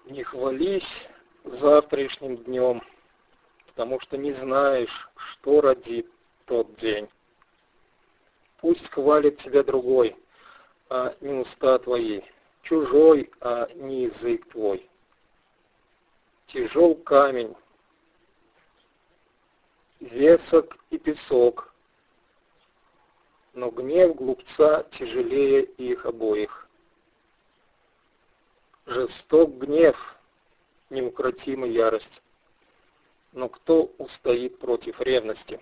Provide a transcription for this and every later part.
Не хвались завтрашним днем, потому что не знаешь, что родит тот день. Пусть хвалит тебя другой, а не уста твои, чужой, а не язык твой. Тяжел камень, весок и песок, но гнев глупца тяжелее их обоих. Жесток гнев, неукротима ярость, но кто устоит против ревности?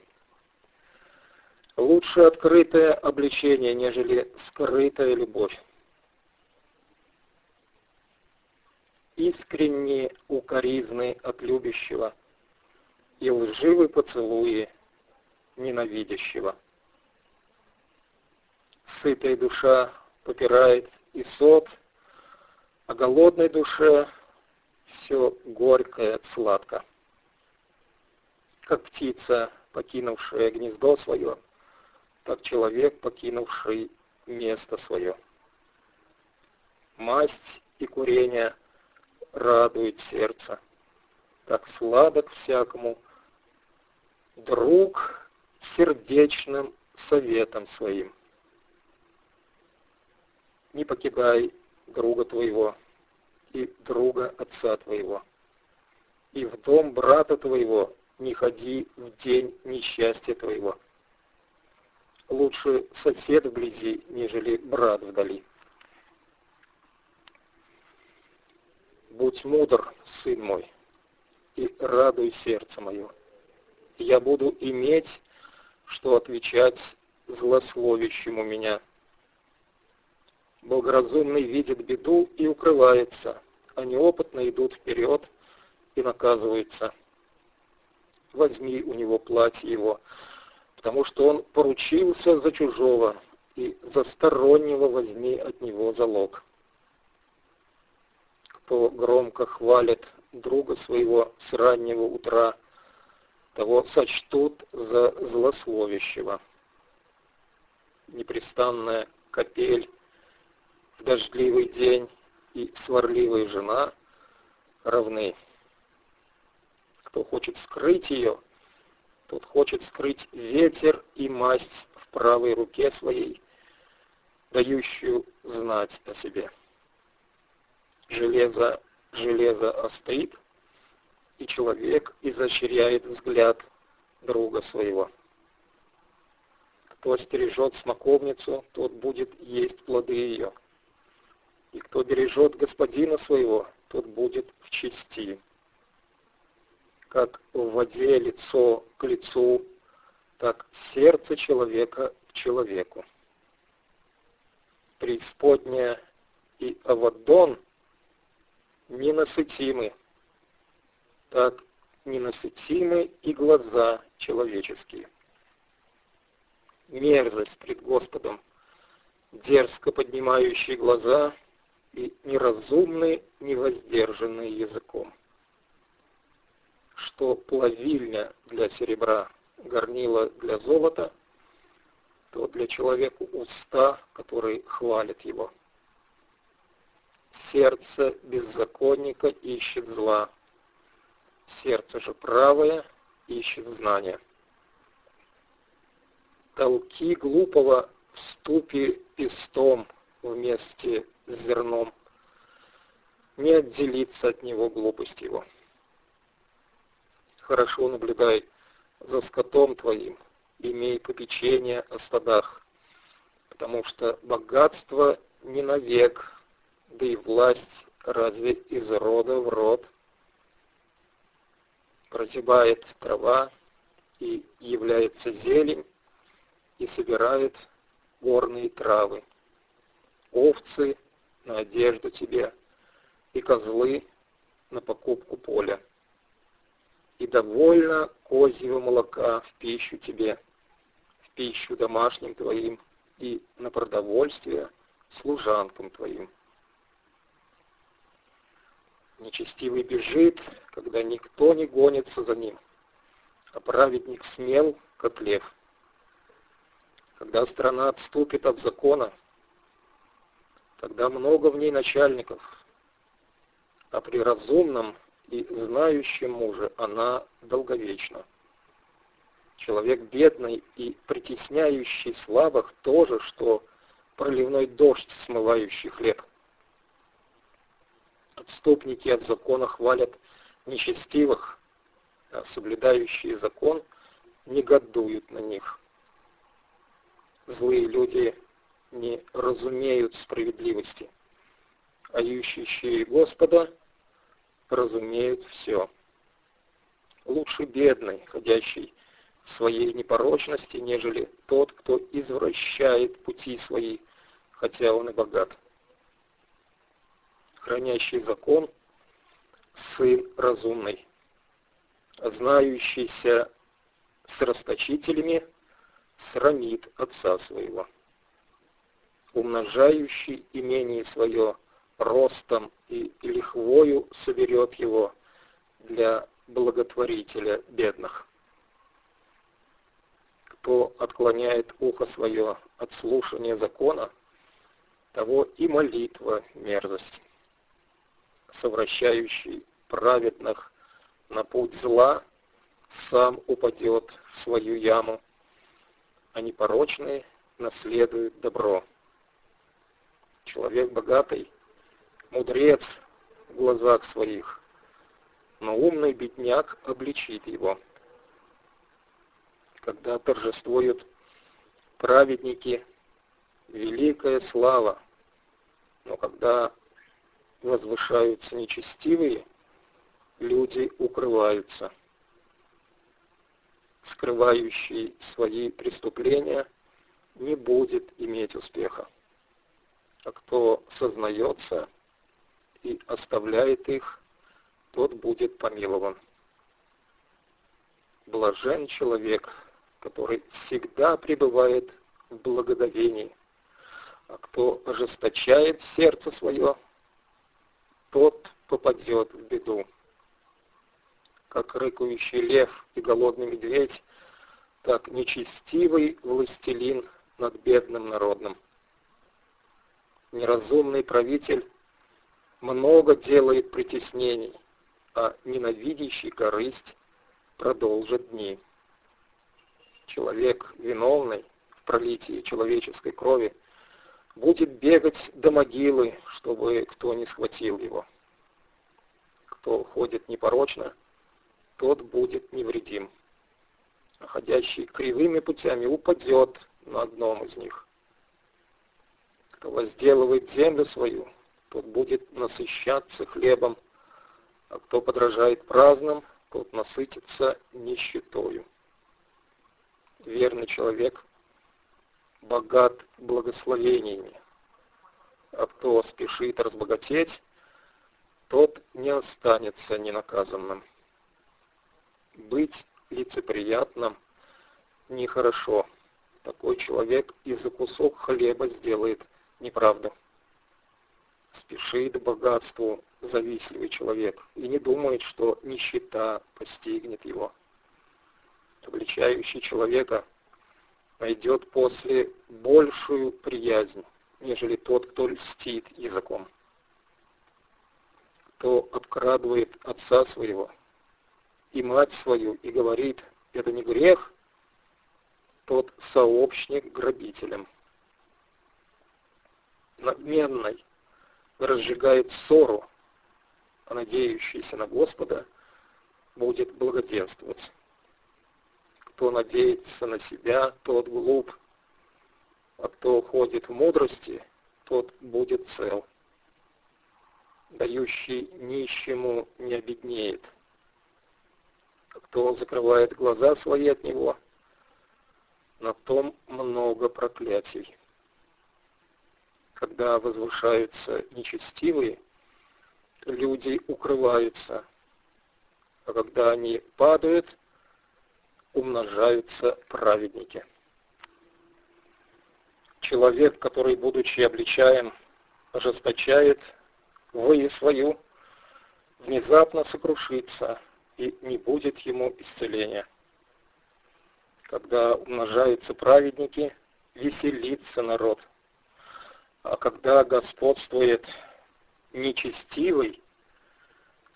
Лучше открытое обличение, нежели скрытая любовь. Искренние укоризны от любящего и лживые поцелуи ненавидящего. Сытая душа попирает и сот, а голодной душе все горькое сладко. Как птица, покинувшая гнездо свое, так человек, покинувший место свое. Масть и курение радует сердце, так сладок всякому друг сердечным советом своим. Не покидай друга твоего и друга отца твоего, и в дом брата твоего не ходи в день несчастья твоего. Лучше сосед вблизи, нежели брат вдали. Будь мудр, сын мой, и радуй сердце мое. Я буду иметь, что отвечать злословящему меня. Благоразумный видит беду и укрывается, а неопытные идут вперед и наказываются. Возьми у него платье его, потому что он поручился за чужого, и за стороннего возьми от него залог. Кто громко хвалит друга своего с раннего утра, того сочтут за злословящего. Непрестанная капель в дождливый день и сварливая жена равны. Кто хочет скрыть ее, тот хочет скрыть ветер и масть в правой руке своей, дающую знать о себе. Железо остынет, и человек изощряет взгляд друга своего. Кто стережет смоковницу, тот будет есть плоды ее. И кто бережет господина своего, тот будет в чести. Как в воде лицо к лицу, так сердце человека к человеку. Преисподняя и Авадон ненасытимы, так ненасытимы и глаза человеческие. Мерзость пред Господом, дерзко поднимающие глаза и неразумные, невоздержанные языком. Что плавильня для серебра, горнило для золота, то для человека уста, которые хвалят его. Сердце беззаконника ищет зла, сердце же правое ищет знания. Толки глупого в ступе пестом вместе с зерном, не отделиться от него глупость его. Хорошо наблюдай за скотом твоим, имей попечение о стадах, потому что богатство не навек, да и власть разве из рода в род. Прозябает трава, и является зелень, и собирает горные травы. Овцы на одежду тебе, и козлы на покупку поля. И довольно козьего молока в пищу тебе, в пищу домашним твоим, и на продовольствие служанкам твоим. Нечестивый бежит, когда никто не гонится за ним, а праведник смел, как лев. Когда страна отступит от закона, тогда много в ней начальников, а при разумном и знающем муже она долговечна. Человек бедный и притесняющий слабых то же, что проливной дождь, смывающий хлеб. Отступники от закона хвалят нечестивых, а соблюдающие закон негодуют на них. Злые люди не разумеют справедливости, а ищущие Господа разумеют все. Лучше бедный, ходящий в своей непорочности, нежели тот, кто извращает пути свои, хотя он и богат. Хранящий закон — сын разумный, а знающийся с расточителями срамит отца своего. Умножающий имение свое ростом и лихвою соберет его для благотворителя бедных. Кто отклоняет ухо свое от слушания закона, того и молитва мерзость. Совращающий праведных на путь зла сам упадет в свою яму, а непорочные наследуют добро. Человек богатый — мудрец в глазах своих, но умный бедняк обличит его. Когда торжествуют праведники, великая слава, но когда возвышаются нечестивые, люди укрываются. Скрывающий свои преступления не будет иметь успеха, а кто сознается и оставляет их, тот будет помилован. Блажен человек, который всегда пребывает в благоговении, а кто ожесточает сердце свое, тот попадет в беду. Как рыкающий лев и голодный медведь, так нечестивый властелин над бедным народом. Неразумный правитель много делает притеснений, а ненавидящий корысть продолжит дни. Человек, виновный в пролитии человеческой крови, будет бегать до могилы, чтобы кто не схватил его. Кто ходит непорочно, тот будет невредим, а ходящий кривыми путями упадет на одном из них. Кто возделывает землю свою, тот будет насыщаться хлебом, а кто подражает праздным, тот насытится нищетою. Верный человек богат благословениями, а кто спешит разбогатеть, тот не останется ненаказанным. Быть лицеприятным нехорошо. Такой человек и за кусок хлеба сделает неправду. Спешит к богатству завистливый человек и не думает, что нищета постигнет его. Обличающий человека найдет после большую приязнь, нежели тот, кто льстит языком. Кто обкрадывает отца своего и мать свою и говорит: это не грех, тот сообщник грабителям. Надменный разжигает ссору, а надеющийся на Господа будет благоденствовать. Кто надеется на себя, тот глуп, а кто ходит в мудрости, тот будет цел. Дающий нищему не обеднеет, а кто закрывает глаза свои от него, на том много проклятий. Когда возвышаются нечестивые, люди укрываются, а когда они падают, умножаются праведники. Человек, который, будучи обличаем, ожесточает вою свою, внезапно сокрушится, и не будет ему исцеления. Когда умножаются праведники, веселится народ, а когда господствует нечестивый,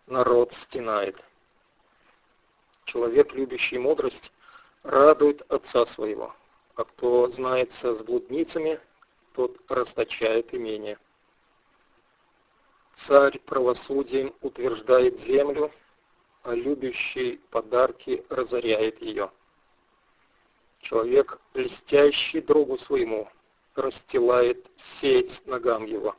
народ стенает. Человек, любящий мудрость, радует отца своего, а кто знается с блудницами, тот расточает имение. Царь правосудием утверждает землю, а любящий подарки разоряет ее. Человек, льстящий другу своему, расстилает сеть ногам его.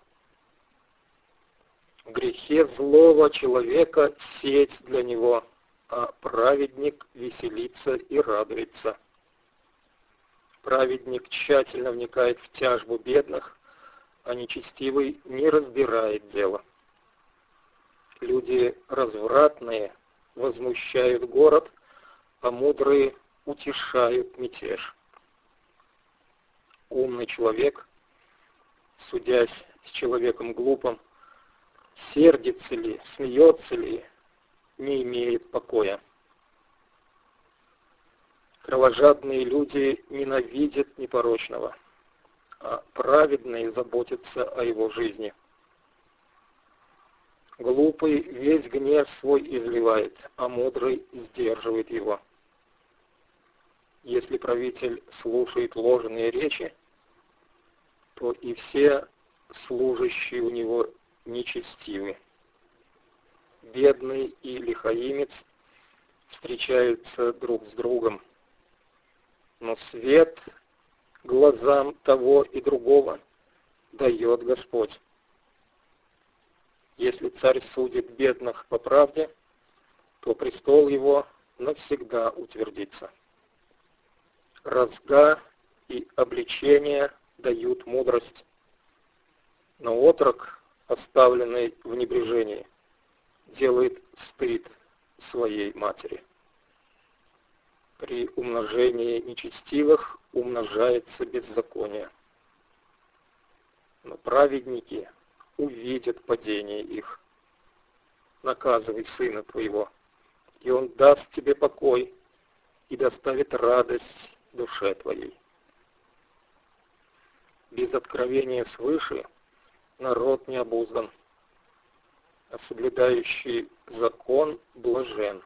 В грехе злого человека сеть для него, а праведник веселится и радуется. Праведник тщательно вникает в тяжбу бедных, а нечестивый не разбирает дело. Люди развратные возмущают город, а мудрые утешают мятеж. Умный человек, судясь с человеком глупым, сердится ли, смеется ли, не имеет покоя. Кровожадные люди ненавидят непорочного, а праведные заботятся о его жизни. Глупый весь гнев свой изливает, а мудрый сдерживает его. Если правитель слушает ложные речи, то и все служащие у него нечестивы. Бедный и лихаимец встречаются друг с другом, но свет глазам того и другого дает Господь. Если царь судит бедных по правде, то престол его навсегда утвердится. Разга и обличение дают мудрость, но отрок, оставленный в небрежении, делает стыд своей матери. При умножении нечестивых умножается беззаконие, но праведники увидят падение их. Наказывай сына твоего, и он даст тебе покой и доставит радость душе твоей. Без откровения свыше народ не обуздан, а соблюдающий закон блажен.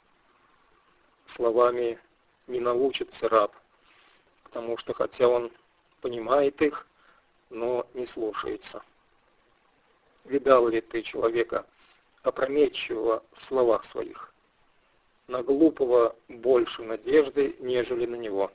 Словами не научится раб, потому что хотя он понимает их, но не слушается. Видал ли ты человека, опрометчивого в словах своих? На глупого больше надежды, нежели на него.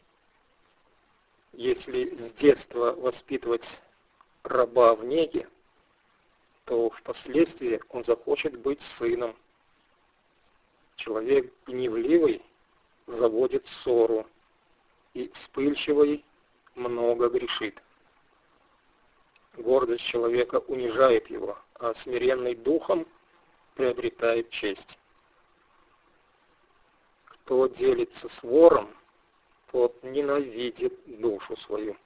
Если с детства воспитывать раба в неге, то впоследствии он захочет быть сыном. Человек гневливый заводит ссору, и вспыльчивый много грешит. Гордость человека унижает его, а смиренный духом приобретает честь. Кто делится с вором, тот ненавидит душу свою.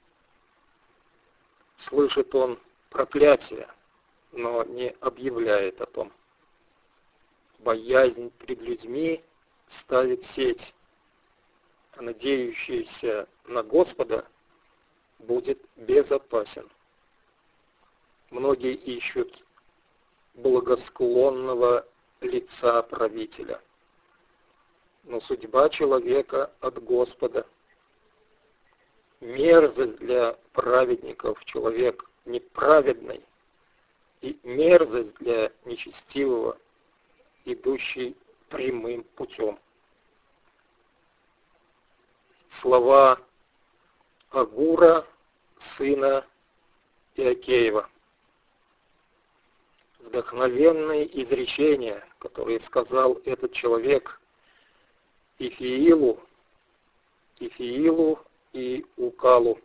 Слышит он проклятие, но не объявляет о том. Боязнь пред людьми ставит сеть, а надеющийся на Господа будет безопасен. Многие ищут благосклонного лица правителя, но судьба человека от Господа. Мерзость для праведников человек неправедный, и мерзость для нечестивого, идущий прямым путем. Слова Агура, сына Иокеева. Вдохновенные изречения, которые сказал этот человек Ифиилу и Укалу.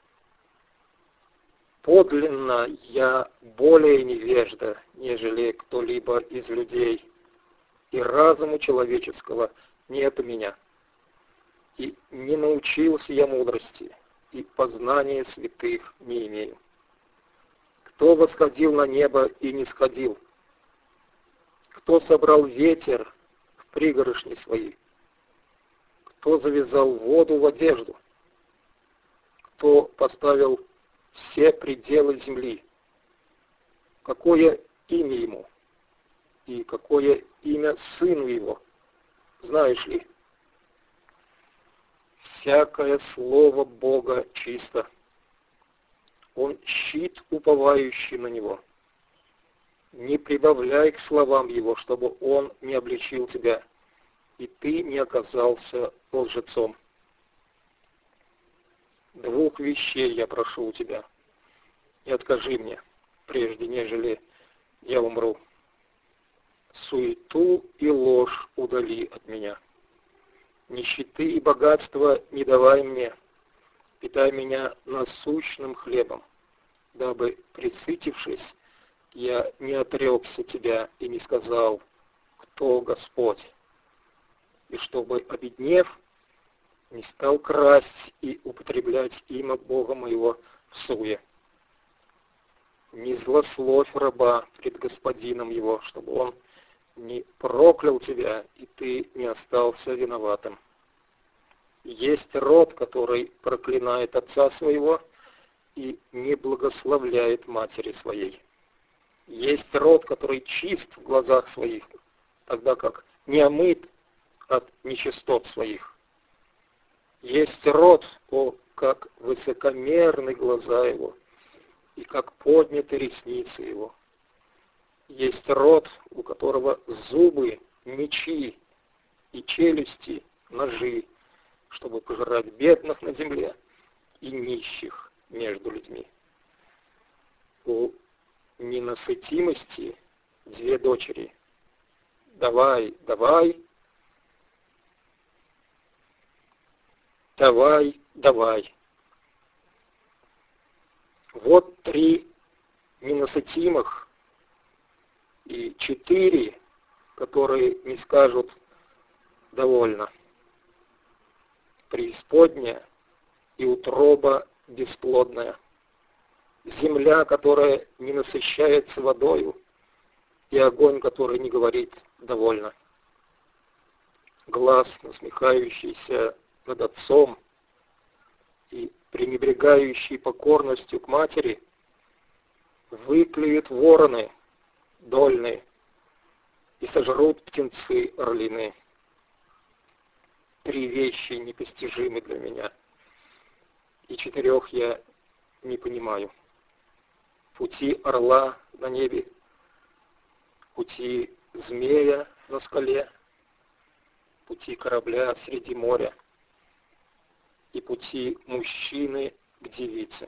Подлинно я более невежда, нежели кто-либо из людей, и разуму человеческого нет у меня. И не научился я мудрости, и познания святых не имею. Кто восходил на небо и не сходил? Кто собрал ветер в пригоршни свои? Кто завязал воду в одежду? Кто поставил все пределы земли? Какое имя ему? и какое имя сыну его. Знаешь ли, всякое слово Бога чисто. Он щит, уповающий на него. Не прибавляй к словам его, чтобы он не обличил тебя, и ты не оказался лжецом. Двух вещей я прошу у тебя, и откажи мне, прежде нежели я умру. Суету и ложь удали от меня. Нищеты и богатства не давай мне, питай меня насущным хлебом, дабы, пресытившись, я не отрекся тебя и не сказал, кто Господь, и чтобы, обеднев, не стал красть и употреблять имя Бога моего в суе. Не злословь раба пред господином его, чтобы он не проклял тебя, и ты не остался виноватым. Есть род, который проклинает отца своего и не благословляет матери своей. Есть род, который чист в глазах своих, тогда как не омыт от нечистот своих. Есть род, как высокомерны глаза его, и как подняты ресницы его. Есть род, у которого зубы, мечи и челюсти, ножи, чтобы пожирать бедных на земле и нищих между людьми. У ненасытимости две дочери. Давай, давай, давай, давай. Вот 3 ненасытимых и 4, которые не скажут довольно. Преисподняя и утроба бесплодная. Земля, которая не насыщается водою, и огонь, который не говорит довольно. Глаз, насмехающийся над отцом и пренебрегающий покорностью к матери, выклюют вороны дольные и сожрут птенцы орлиные. 3 вещи непостижимы для меня, и 4 я не понимаю. Пути орла на небе, пути змея на скале, пути корабля среди моря и пути мужчины к девице.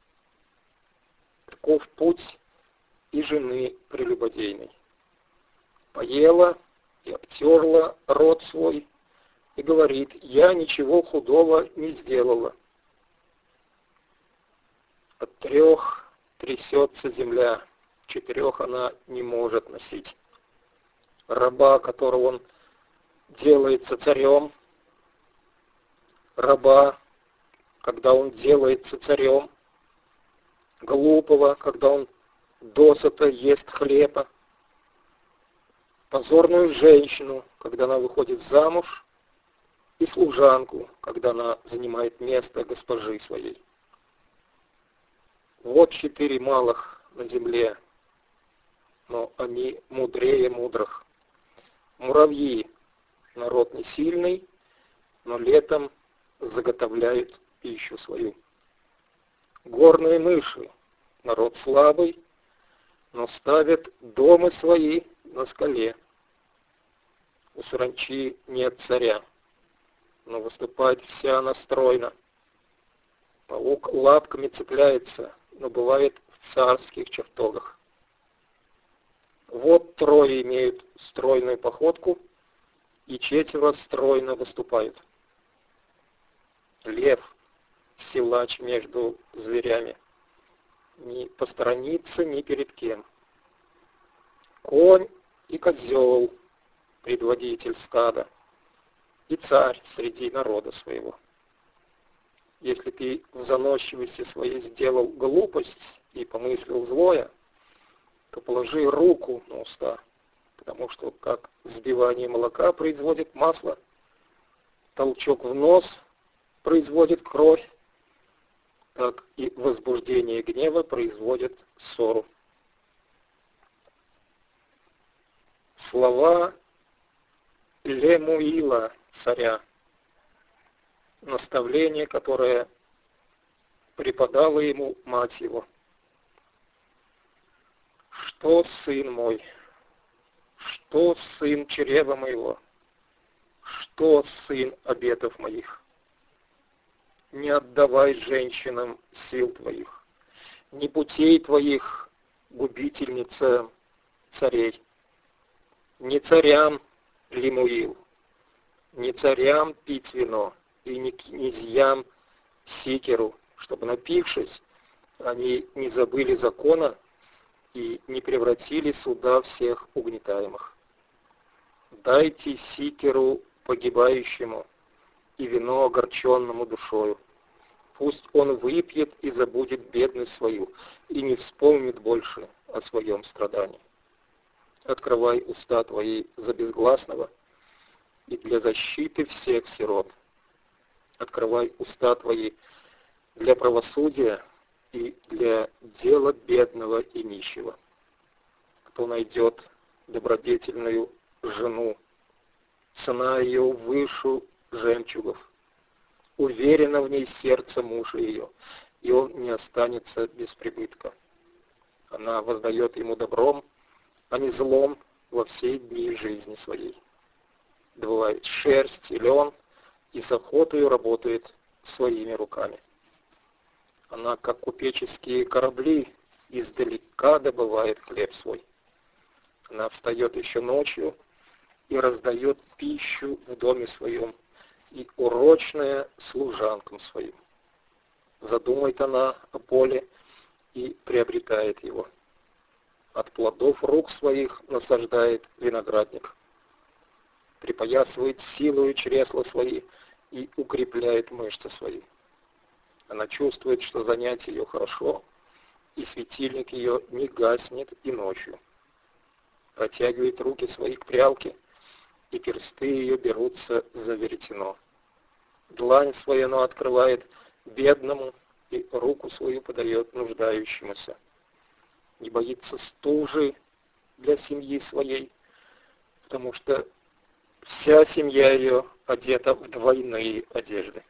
Таков путь и жены прелюбодейной. Поела и обтерла рот свой, и говорит: я ничего худого не сделала. От 3 трясется земля, 4 она не может носить. Раба, которого он делается царем, раба, когда он делается царем, глупого, когда он досыта ест хлеба, позорную женщину, когда она выходит замуж, и служанку, когда она занимает место госпожи своей. Вот 4 малых на земле, но они мудрее мудрых. Муравьи — народ не сильный, но летом заготовляют пищу свою. Горные мыши — народ слабый, но ставят дома свои на скале. У саранчи нет царя, но выступает вся она стройно. Паук лапками цепляется, но бывает в царских чертогах. Вот 3 имеют стройную походку, и 4 стройно выступают. Лев, силач между зверями, не посторонится ни перед кем. Конь и козел, предводитель стада, и царь среди народа своего. Если ты в заносчивости своей сделал глупость и помыслил злое, то положи руку на уста, потому что как взбивание молока производит масло, толчок в нос производит кровь, так и возбуждение гнева производит ссору. слова Лемуила, царя, наставление, которое преподала ему мать его. Что, сын мой, что, сын чрева моего, что, сын обетов моих? Не отдавай женщинам сил твоих, ни путей твоих, губительница царей, не царям Лемуил, не царям пить вино, и не князьям Сикеру, чтобы, напившись, они не забыли закона и не превратили суда всех угнетаемых. Дайте Сикеру погибающему и вино огорченному душою. Пусть он выпьет и забудет бедность свою, и не вспомнит больше о своем страдании. Открывай уста твои за безгласного и для защиты всех сирот. Открывай уста твои для правосудия и для дела бедного и нищего. Кто найдет добродетельную жену, цена ее выше жемчугов, уверенно в ней сердце мужа ее, и он не останется без прибытка. Она воздает ему добром, а не злом во все дни жизни своей. Добывает шерсть и лен, и с охотою работает своими руками. Она, как купеческие корабли, издалека добывает хлеб свой. Она встает еще ночью и раздает пищу в доме своем, и урочная служанкам своим. Задумает она о поле и приобретает его. От плодов рук своих насаждает виноградник. Припоясывает силою чресла свои и укрепляет мышцы свои. Она чувствует, что занятие ее хорошо, и светильник ее не гаснет и ночью. Протягивает руки свои к прялке, и персты ее берутся за веретено. Длань свою она открывает бедному, и руку свою подает нуждающемуся. Не боится стужи для семьи своей, потому что вся семья ее одета в двойные одежды.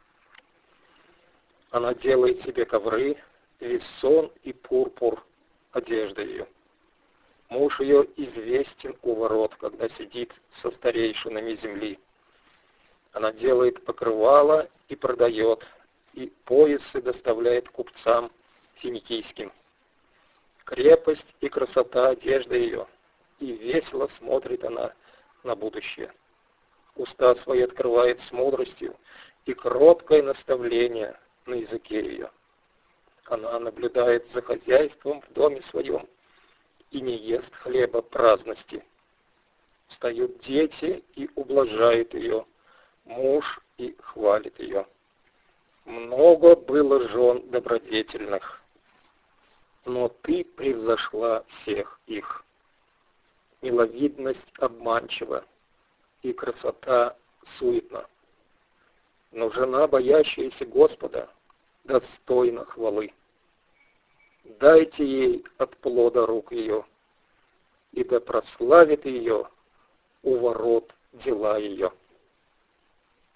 Она делает себе ковры, весон и пурпур одежды ее. Муж ее известен у ворот, когда сидит со старейшинами земли. Она делает покрывало и продает, и поясы доставляет купцам финикийским. Крепость и красота одежды ее, и весело смотрит она на будущее. Уста свои открывает с мудростью, и кроткое наставление на языке ее. Она наблюдает за хозяйством в доме своем и не ест хлеба праздности. Встают дети и ублажают ее, муж и хвалит ее. Много было жен добродетельных, но ты превзошла всех их. Миловидность обманчива, и красота суетна. Но жена, боящаяся Господа, достойна хвалы. Дайте ей от плода рук ее, и да прославит ее у ворот дела ее.